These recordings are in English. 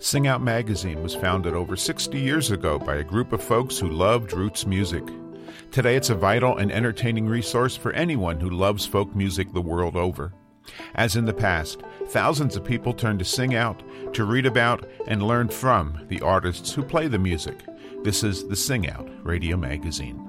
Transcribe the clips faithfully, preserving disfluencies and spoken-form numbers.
Sing Out magazine was founded over sixty years ago by a group of folks who loved roots music. Today it's a vital and entertaining resource for anyone who loves folk music the world over. As in the past, thousands of people turn to Sing Out to read about and learn from the artists who play the music. This is the Sing Out Radio Magazine.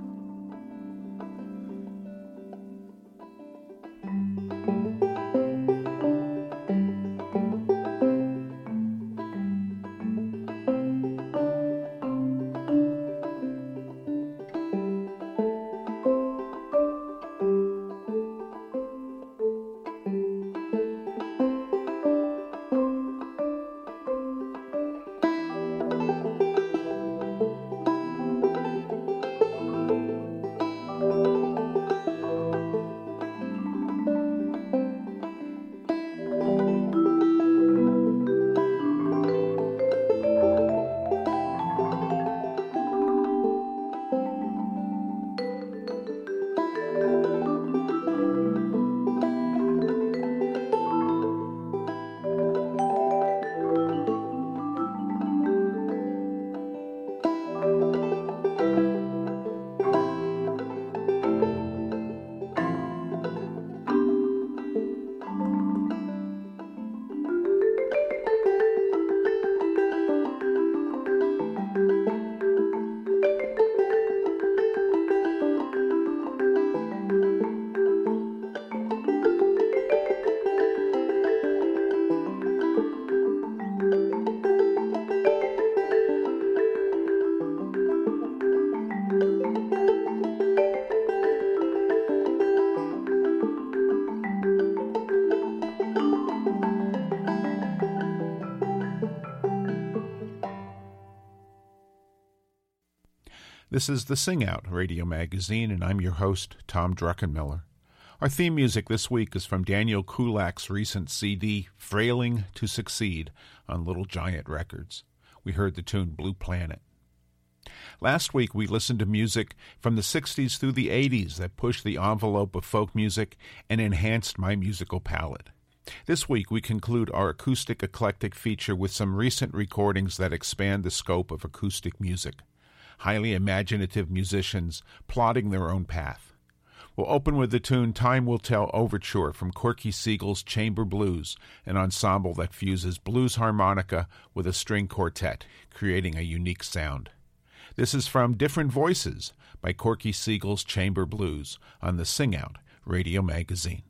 This is the Sing Out Radio Magazine, and I'm your host, Tom Druckenmiller. Our theme music this week is from Daniel Kulak's recent C D, Frailing to Succeed, on Little Giant Records. We heard the tune Blue Planet. Last week, we listened to music from the sixties through the eighties that pushed the envelope of folk music and enhanced my musical palette. This week, we conclude our acoustic eclectic feature with some recent recordings that expand the scope of acoustic music. Highly imaginative musicians plotting their own path. We'll open with the tune Time Will Tell Overture from Corky Siegel's Chamber Blues, an ensemble that fuses blues harmonica with a string quartet, creating a unique sound. This is from Different Voices by Corky Siegel's Chamber Blues on the Sing Out Radio Magazine.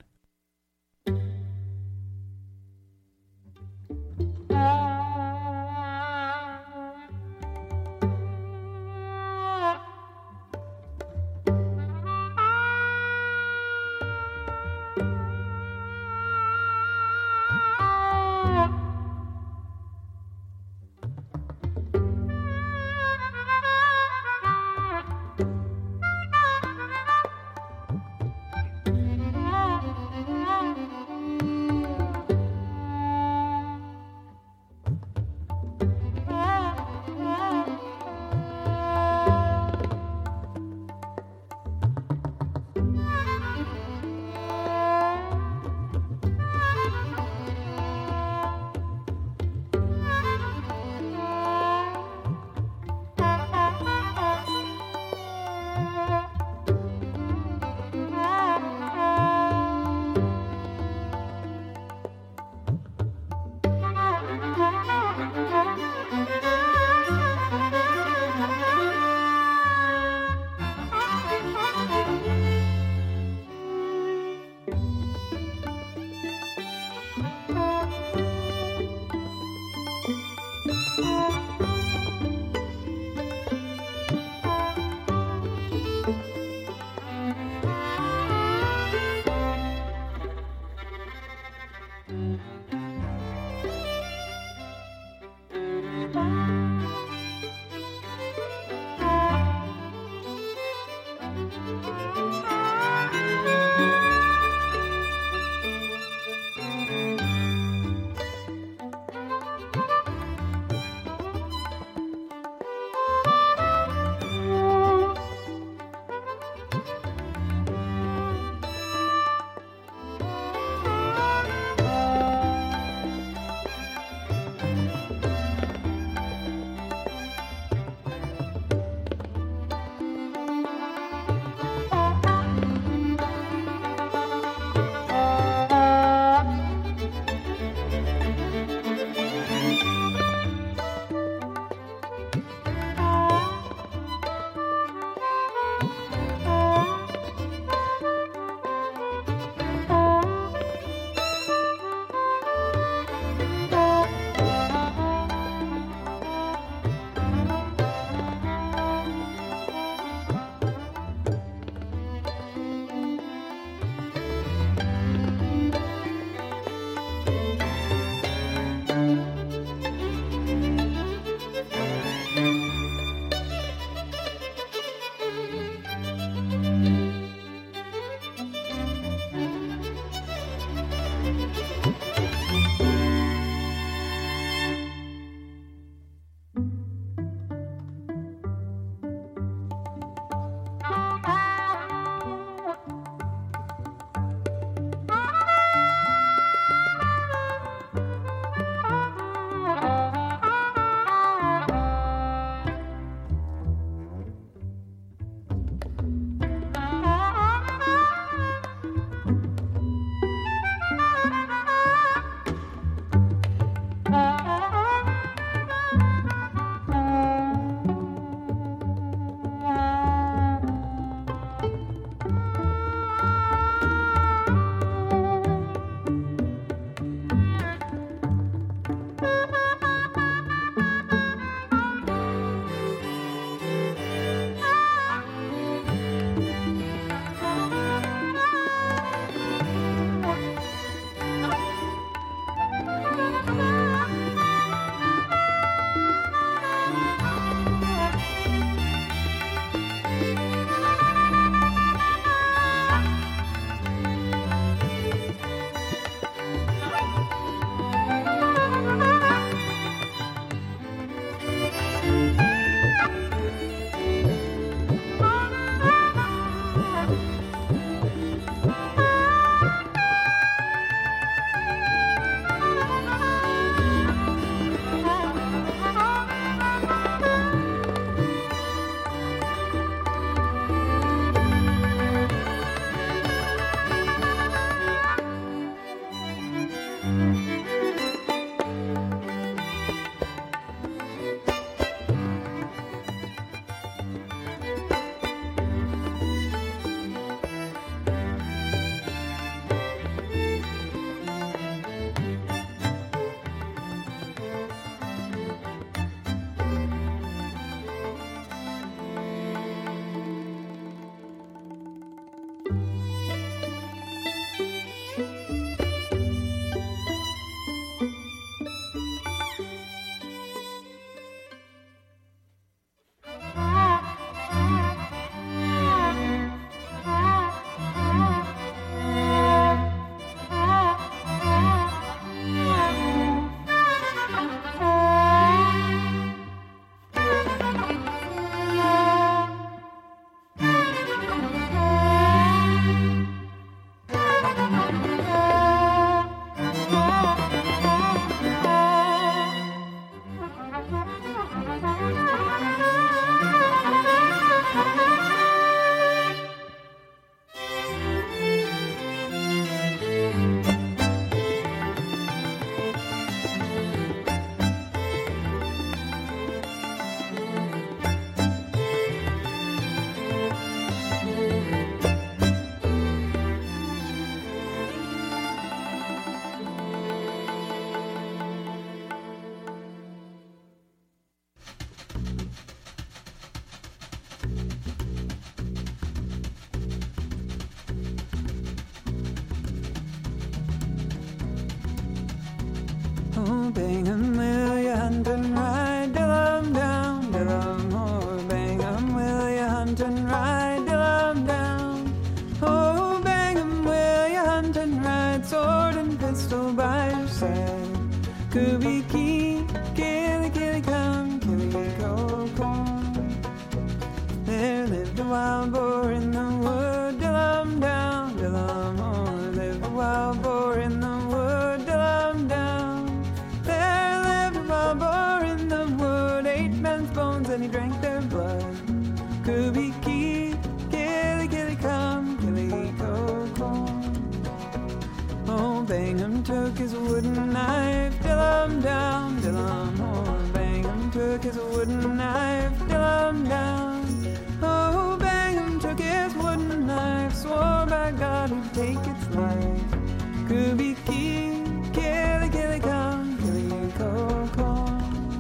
wild boar in the wood, diddle-um down, diddle-um oh. There lived a wild boar in the wood, diddle-um down. There lived a wild boar in the wood, ate men's bones and he drank their blood. Kubiki, killy, killy, come, killy, co, come. Oh, Bangham took his wooden knife, diddle-um down, diddle-um oh. Bangham took his wooden knife, diddle-um down. Oh, Bangham took his wooden knife, swore by God he'd take its life. Kubiki, killy, killy, come, killy, co, come.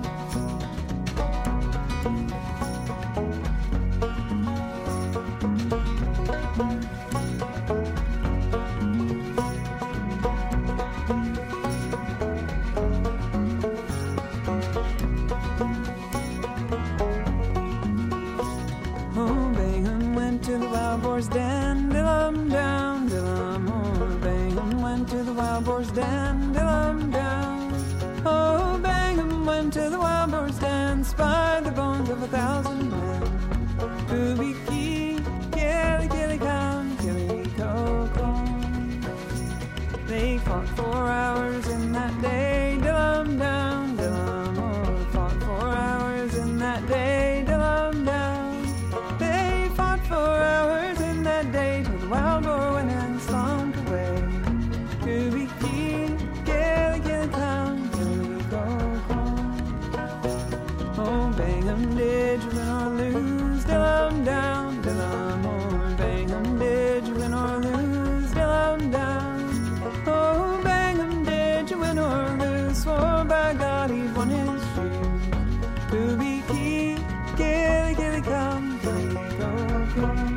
To the wild boar's den, diddle-um down, diddle-um oh. Bangham went to the wild boar's den, diddle-um down. Oh, Bangham went to the wild boar's den, spied the bones of a thousand men. Kubiki, killy, killy, come, killy, co, come. They fought four hours in that day, diddle-um down, diddle-um oh. Fought four hours in that day, diddle-um down. Four hours in that day till the wild boar went and slunk away. Kubiki, killy, killy, come, killy, go, come. Oh, Bangham, did you win or lose? Diddle-um down, diddle-um oh. Bangham, did you win or lose? Diddle-um down. Oh, Bangham, did you win or lose? Swore by God he'd won his shoes. Kubiki, killy, killy, come, killy, go, come.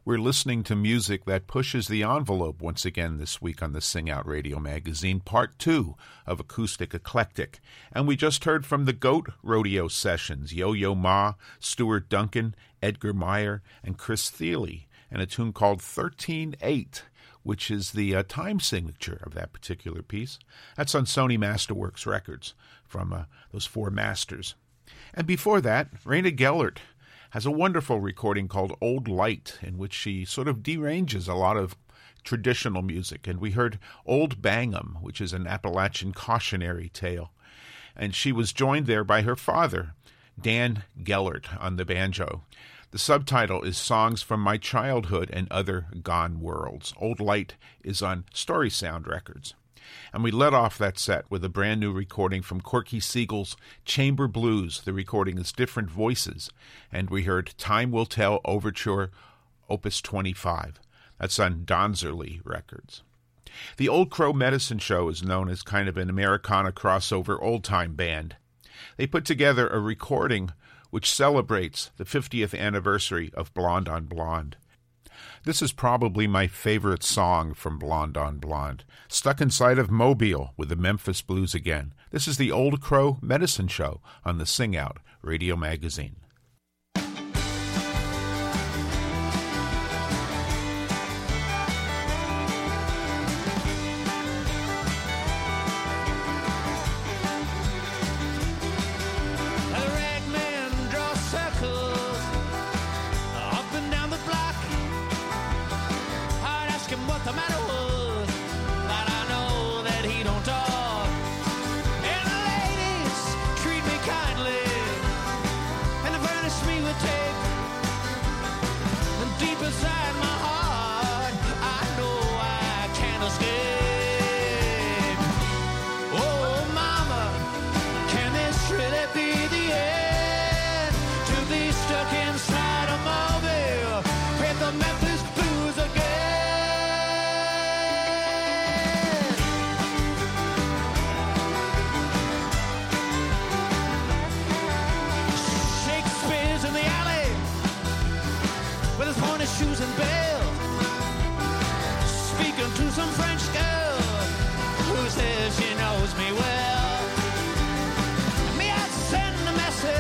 We're listening to music that pushes the envelope once again this week on the Sing Out Radio Magazine, part two of Acoustic Eclectic. And we just heard from the Goat Rodeo Sessions, Yo-Yo Ma, Stuart Duncan, Edgar Meyer, and Chris Thile, and a tune called thirteen eight, which is the uh, time signature of that particular piece. That's on Sony Masterworks Records from uh, those four masters. And before that, Raina Gellert has a wonderful recording called Old Light, in which she sort of deranges a lot of traditional music. And we heard Old Bangham, which is an Appalachian cautionary tale. And she was joined there by her father, Dan Gellert, on the banjo. The subtitle is Songs from My Childhood and Other Gone Worlds. Old Light is on Story Sound Records. And we let off that set with a brand new recording from Corky Siegel's Chamber Blues. The recording is Different Voices. And we heard Time Will Tell Overture, Opus twenty-five. That's on Donzerly Records. The Old Crow Medicine Show is known as kind of an Americana crossover old-time band. They put together a recording which celebrates the fiftieth anniversary of Blonde on Blonde. This is probably my favorite song from Blonde on Blonde, Stuck Inside of Mobile with the Memphis Blues again. This is the Old Crow Medicine Show on the Sing Out Radio Magazine. Shoes and bells, speaking to some French girl who says she knows me well. May I send a message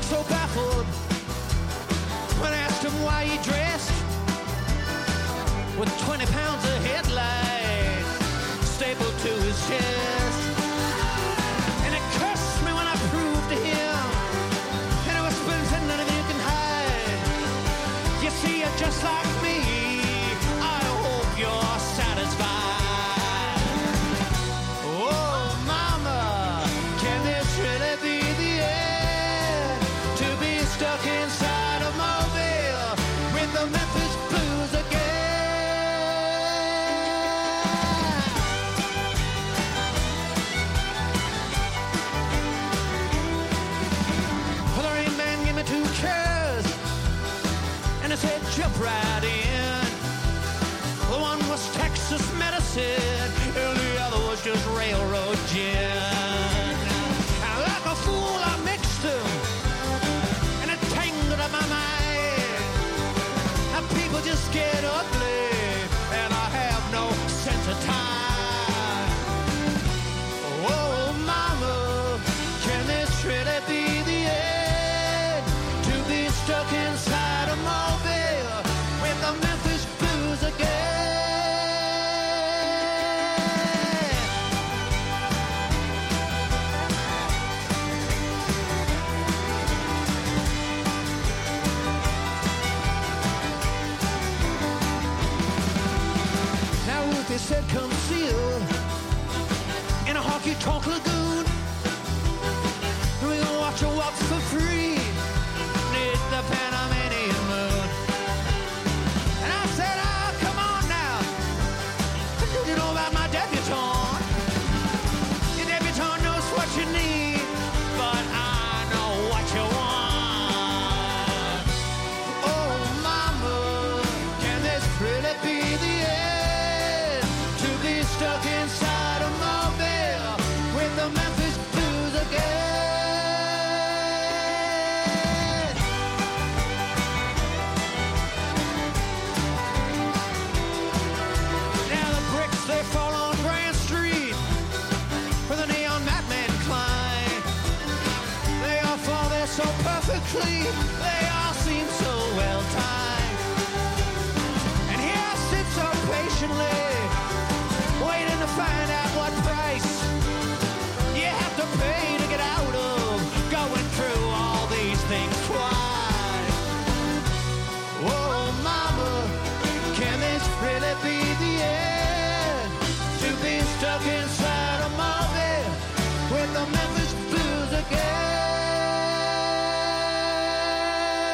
looked so baffled when I asked him why he dressed with twenty pounds of headlights stapled to his chest. And it cursed me when I proved to him, and it whispered, said, none of you can hide. You see, you're just like me. I hope you're satisfied. Oh, mama, can this really be the end? To be stuck inside of Mobile with the Memphis Blues again. Well, the rain man gave me two chairs, and I said, jump right in. The one was Texas medicine, and the other was just railroad gin. And like a fool, I mixed them, and it tangled up my mind. And people just get ugly, and I have no sense of time. Oh, mama, can this really be the end? To be stuck inside a Mobile with the Memphis Blues again. Now Ruthie said, come see her in a honky-tonk lagoon. We're gonna watch her walk for free beneath the Panamanian moon. And I said, oh, come on now. What do you know about my debutante? Your debutante knows what you need, but I know what you want. Oh, mama, can this really be the end? To be stuck inside a Mobile with the Memphis Blues again. Now the bricks, they fall on Grand Street where the neon madmen climb. They all fall there so perfectly, they all seem so well timed. And here I sit so patiently, waiting to find out what price you have to pay to get out of going through all these things twice. Oh, mama, can this really be the end? To be stuck inside a Mobile with the Memphis Blues again.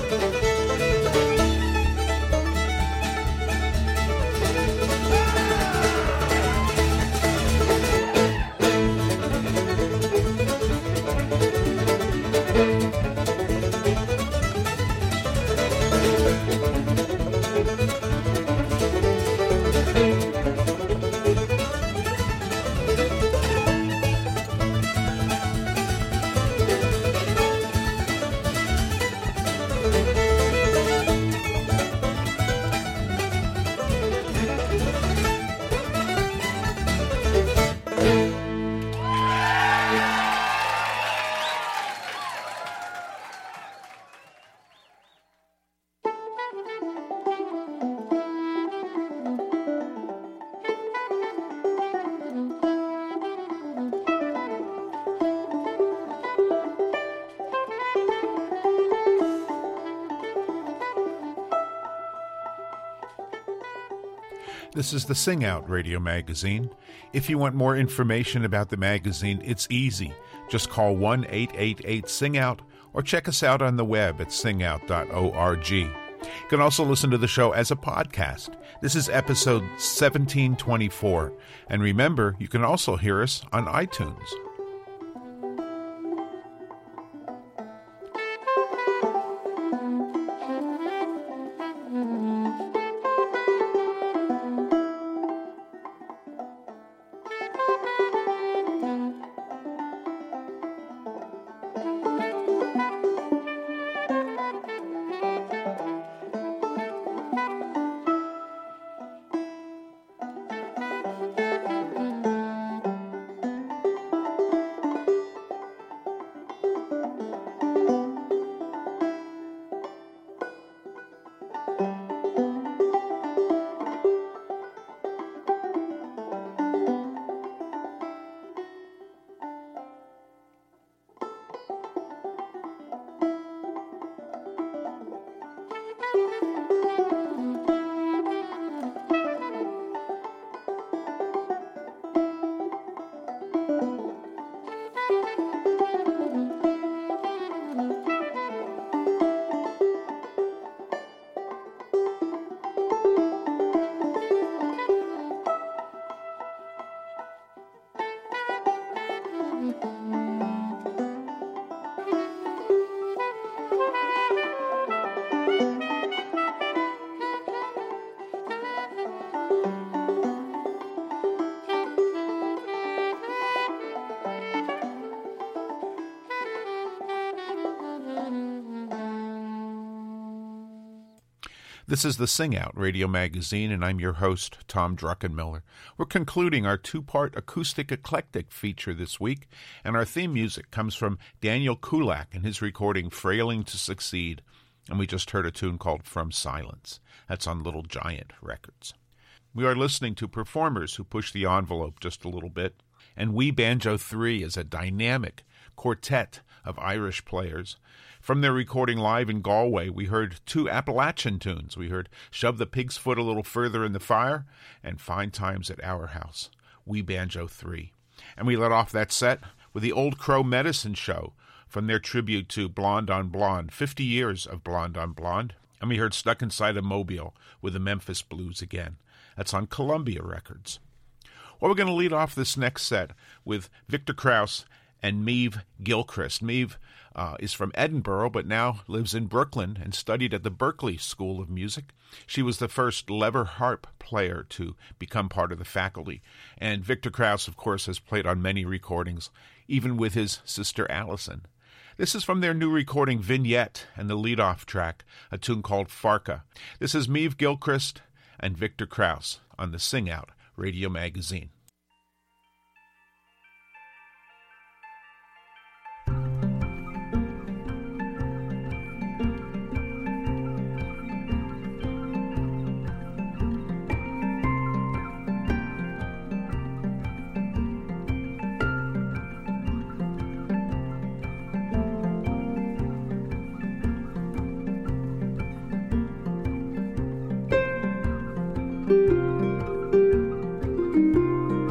This is the Sing Out Radio Magazine. If you want more information about the magazine, it's easy. Just call one eight eight eight sing out or check us out on the web at sing out dot org. You can also listen to the show as a podcast. This is episode seventeen twenty-four. And remember, you can also hear us on iTunes. This is the Sing Out Radio Magazine, and I'm your host, Tom Druckenmiller. We're concluding our two-part acoustic eclectic feature this week, and our theme music comes from Daniel Kulak and his recording Frailing to Succeed, and we just heard a tune called From Silence. That's on Little Giant Records. We are listening to performers who push the envelope just a little bit, and We Banjo three is a dynamic quartet of Irish players. From their recording live in Galway, we heard two Appalachian tunes. We heard Shove the Pig's Foot a Little Further in the Fire and Fine Times at Our House, We Banjo three. And we let off that set with the Old Crow Medicine Show from their tribute to Blonde on Blonde, fifty years of Blonde on Blonde. And we heard Stuck Inside a Mobile with the Memphis Blues again. That's on Columbia Records. Well, we're going to lead off this next set with Victor Krauss and Maeve Gilchrist. Maeve uh, is from Edinburgh, but now lives in Brooklyn and studied at the Berklee School of Music. She was the first lever harp player to become part of the faculty. And Victor Krauss, of course, has played on many recordings, even with his sister Allison. This is from their new recording Vignette and the lead-off track, a tune called Farca. This is Maeve Gilchrist and Victor Krauss on the Sing Out Radio Magazine. Thank you.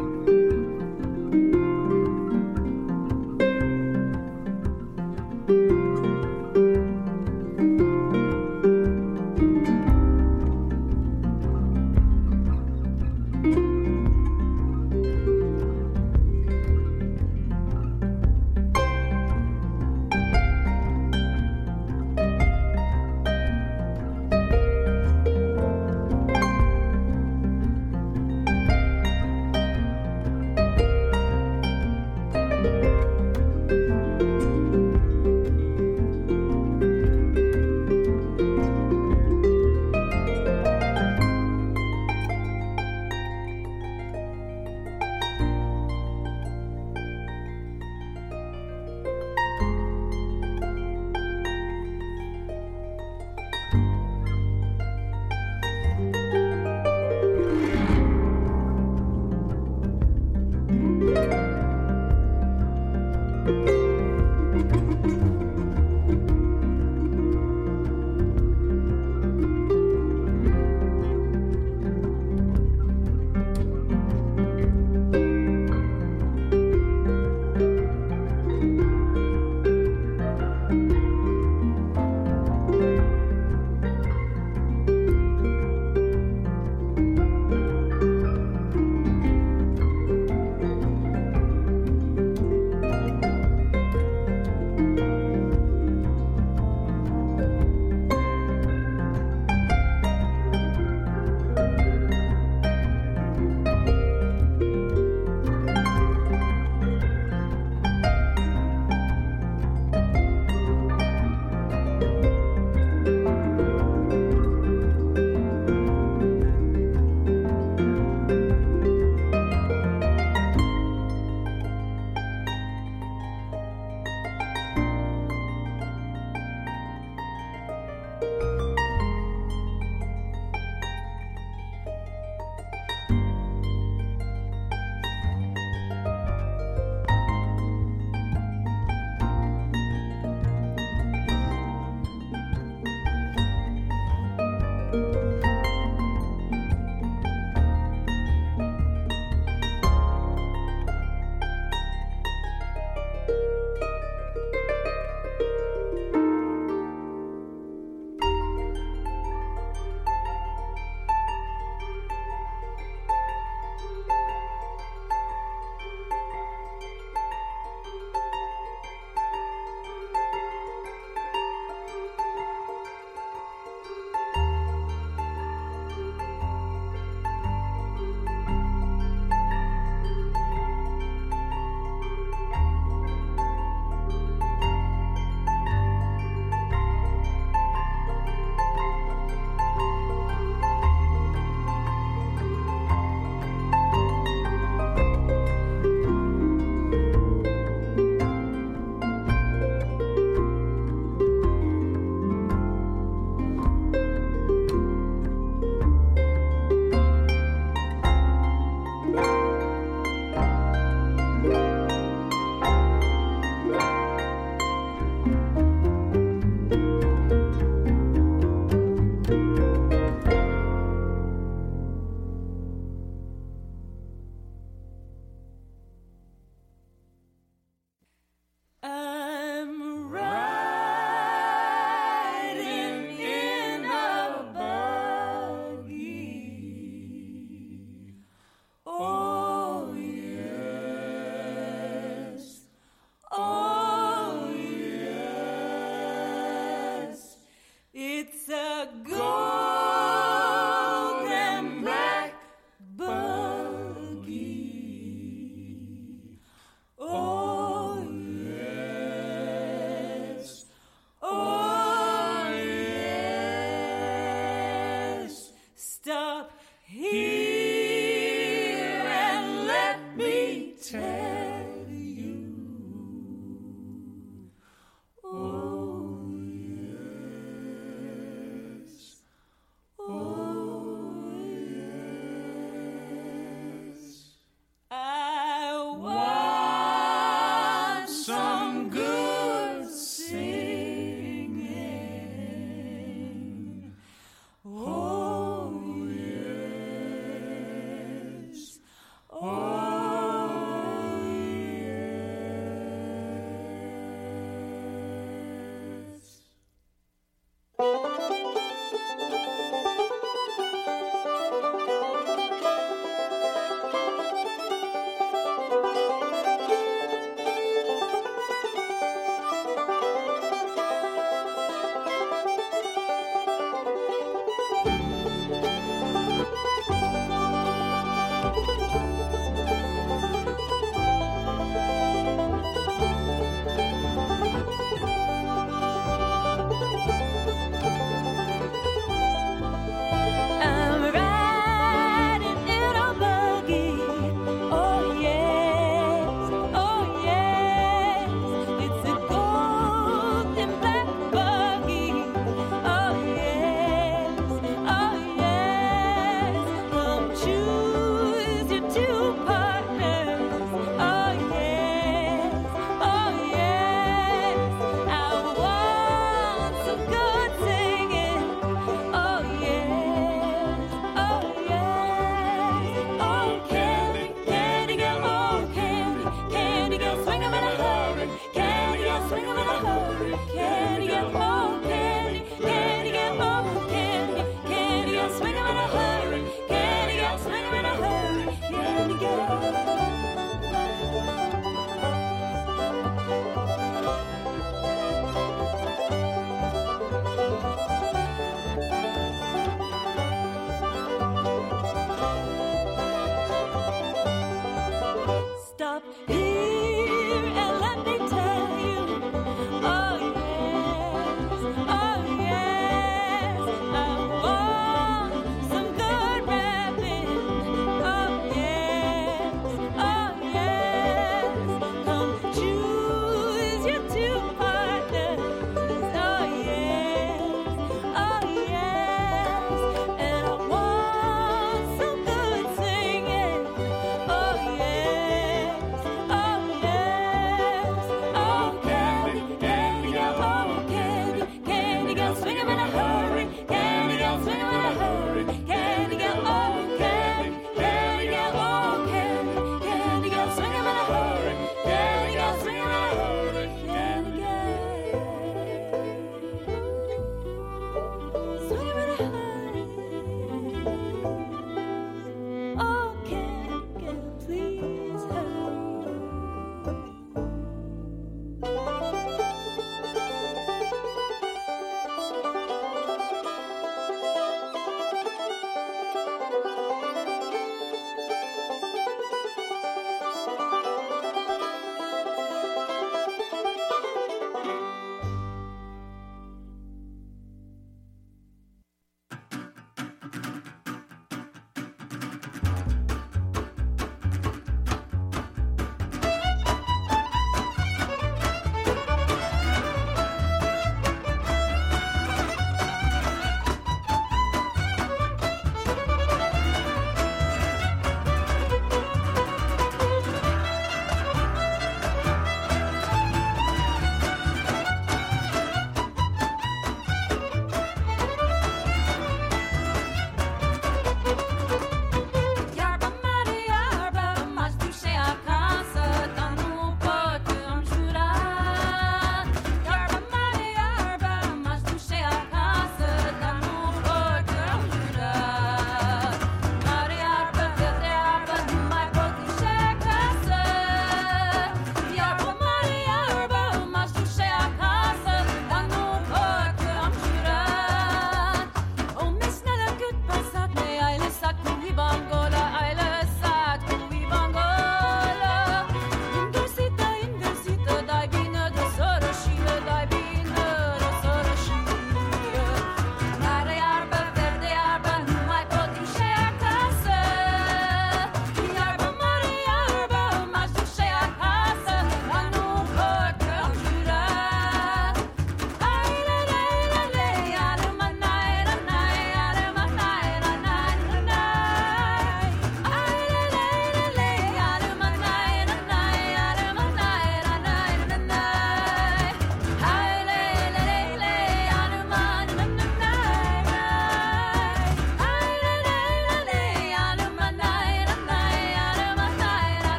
It's a golden black buggy. Oh, yes. Oh, yes. Stop here and let me tell you. Oh, yes.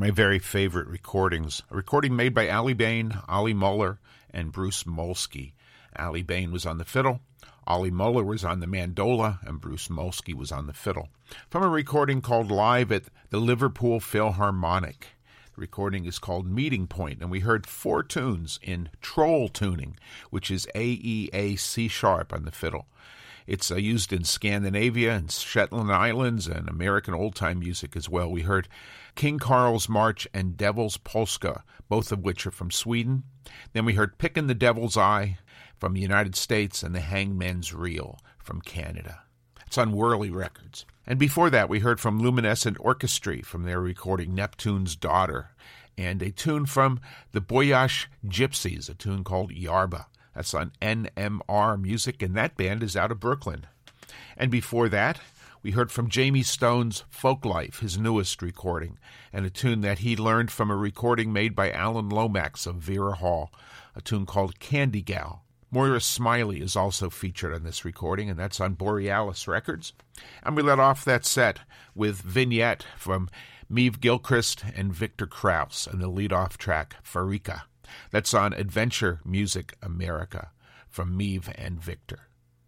my very favorite recordings. A recording made by Allie Bain, Ollie Muller, and Bruce Molsky. Allie Bain was on the fiddle, Ollie Muller was on the mandola, and Bruce Molsky was on the fiddle. From a recording called Live at the Liverpool Philharmonic. The recording is called Meeting Point, and we heard four tunes in troll tuning, which is A, E, A, C sharp on the fiddle. It's uh, used in Scandinavia and Shetland Islands and American old-time music as well. We heard King Carl's March and Devil's Polska, both of which are from Sweden. Then we heard Pickin' the Devil's Eye from the United States and The Hangman's Reel from Canada. It's on Whirly Records. And before that, we heard from Luminescent Orchestra from their recording Neptune's Daughter, and a tune from the Boyash Gypsies, a tune called Yarba. That's on N M R Music, and that band is out of Brooklyn. And before that, we heard from Jamie Stone's Folklife, his newest recording, and a tune that he learned from a recording made by Alan Lomax of Vera Hall, a tune called Candy Gal. Moira Smiley is also featured on this recording, and that's on Borealis Records. And we let off that set with Vignette from Meave Gilchrist and Victor Krauss, and the lead-off track, Farika. That's on Adventure Music America from Meave and Victor.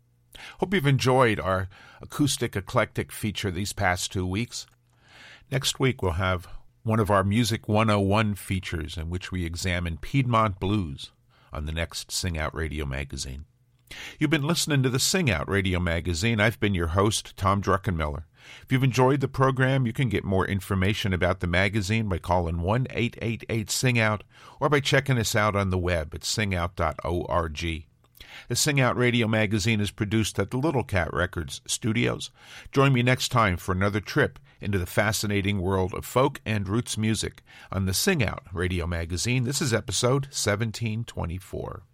Hope you've enjoyed our acoustic eclectic feature these past two weeks. Next week we'll have one of our Music one oh one features in which we examine Piedmont Blues on the next Sing Out Radio Magazine. You've been listening to the Sing Out Radio Magazine. I've been your host, Tom Druckenmiller. If you've enjoyed the program, you can get more information about the magazine by calling one eight eight eight sing out or by checking us out on the web at sing out dot org. The Sing Out Radio Magazine is produced at the Little Cat Records studios. Join me next time for another trip into the fascinating world of folk and roots music on the Sing Out Radio Magazine. This is episode seventeen twenty-four.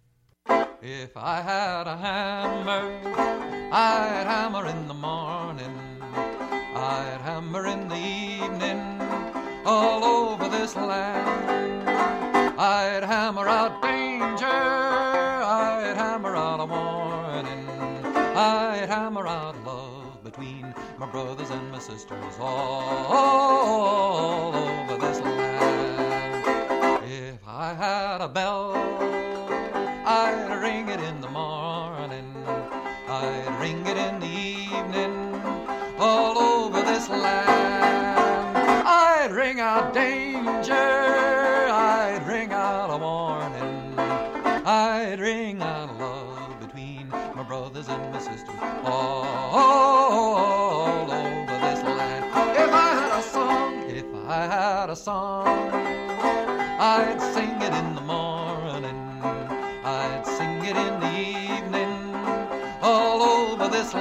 If I had a hammer, I'd hammer in the morning, I'd hammer in the evening, all over this land. I'd hammer out danger, I'd hammer out a warning, I'd hammer out love between my brothers and my sisters, all over this land. If I had a bell, I'd ring it in the morning, I'd ring it in the evening, all over this land. I'd ring out danger, I'd ring out a warning, I'd ring out love between my brothers and my sisters, all over this land. If I had a song, if I had a song, I'd sing it in the morning, I'd sing it in the evening, all over this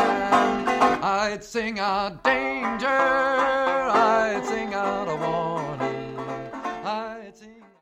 land. I'd sing out danger, I'd sing out a warning,